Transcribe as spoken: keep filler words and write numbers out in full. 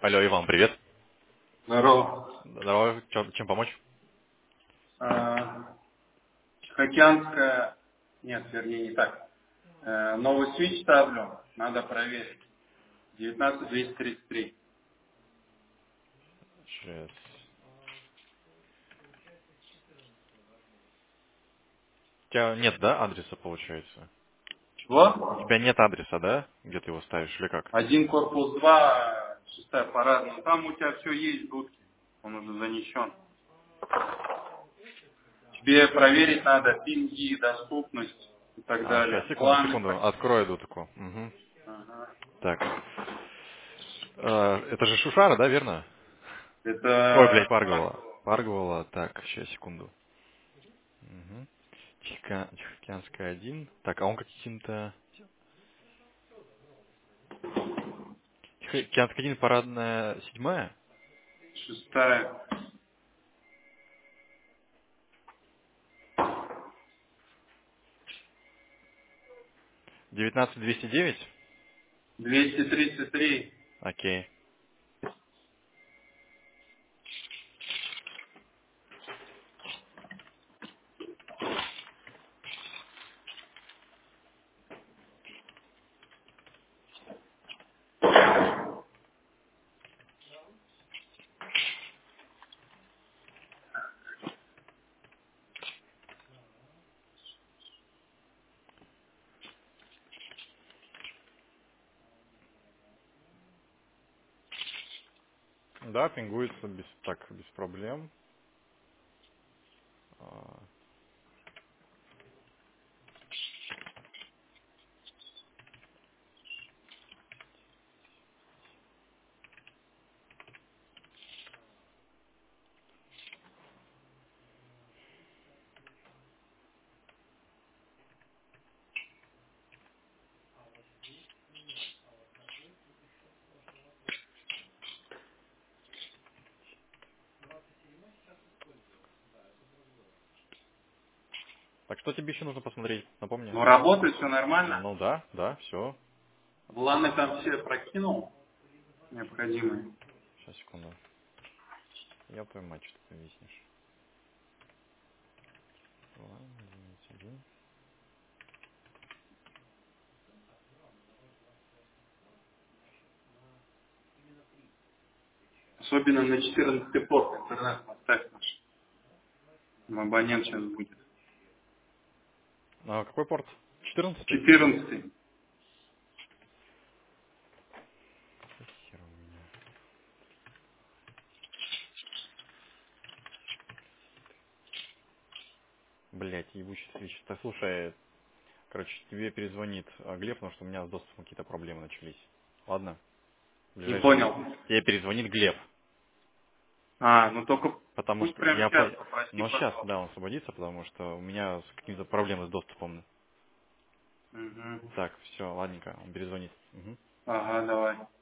Алло, Иван, привет. Здорово. Давай, чё- чем помочь? А, Тихоокеанская... Нет, вернее, не так. Э, Новый свич ставлю, надо проверить. девятнадцать двести тридцать три. Сейчас. У тебя нет, да, адреса, получается? У Чего? тебя нет адреса, да? Где ты его ставишь, или как? Один корпус два, шестая парадная. Там у тебя все есть в будке. Он уже занесен. Тебе проверить надо пинги, доступность и так А, сейчас, далее. секунду, Планы. секунду. Открою дудку. Угу. Ага. Так. Э, это же Шушара, да, верно? Ой, блядь, Это Парговала. Паргова. Парговала. Так, сейчас, секунду. Угу. Тихо- Тихоокеанская один. Так, а он каким-то... Тихоокеанская один, парадная седьмая? Шестая. девятнадцать двести девять? двести тридцать три. Окей. Да, пингуется без, так, без проблем. А, Так что тебе еще нужно посмотреть? Напомни. Ну, работает, все нормально. Ну да, да, все. Планы там все прокинул, необходимые. Сейчас, секунду. Я твою мать, что ты виснешь. Ладно, девять один. Особенно на четырнадцатый порт интернет поставь наш. Там абонент сейчас будет. А какой порт? Четырнадцатый? четырнадцатый. Хер у меня. Блять, ебучий свич. Так, слушай, короче, тебе перезвонит а, Глеб, потому что у меня с доступом какие-то проблемы начались. Ладно? В Не ближайшее время. понял. Тебе перезвонит Глеб. А, ну только Потому пусть что прямо я по... сейчас попроси, Но сейчас, пожалуйста. да, он освободится, потому что у меня с какими-то проблемами с доступом. Угу. Так, все, ладненько, он перезвонит. Мгм. Ага, давай.